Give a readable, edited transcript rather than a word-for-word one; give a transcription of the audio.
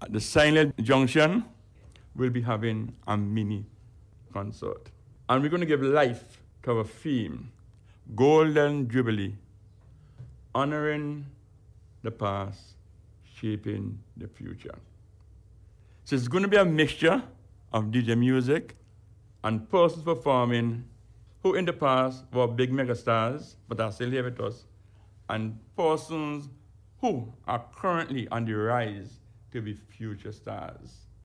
At the Silent Junction, we'll be having a mini concert. And we're going to give life to our theme, Golden Jubilee, honoring the past, shaping the future. So it's going to be a mixture of DJ music and persons performing who in the past were big megastars, but are still here with us, and persons who are currently on the rise to be future stars.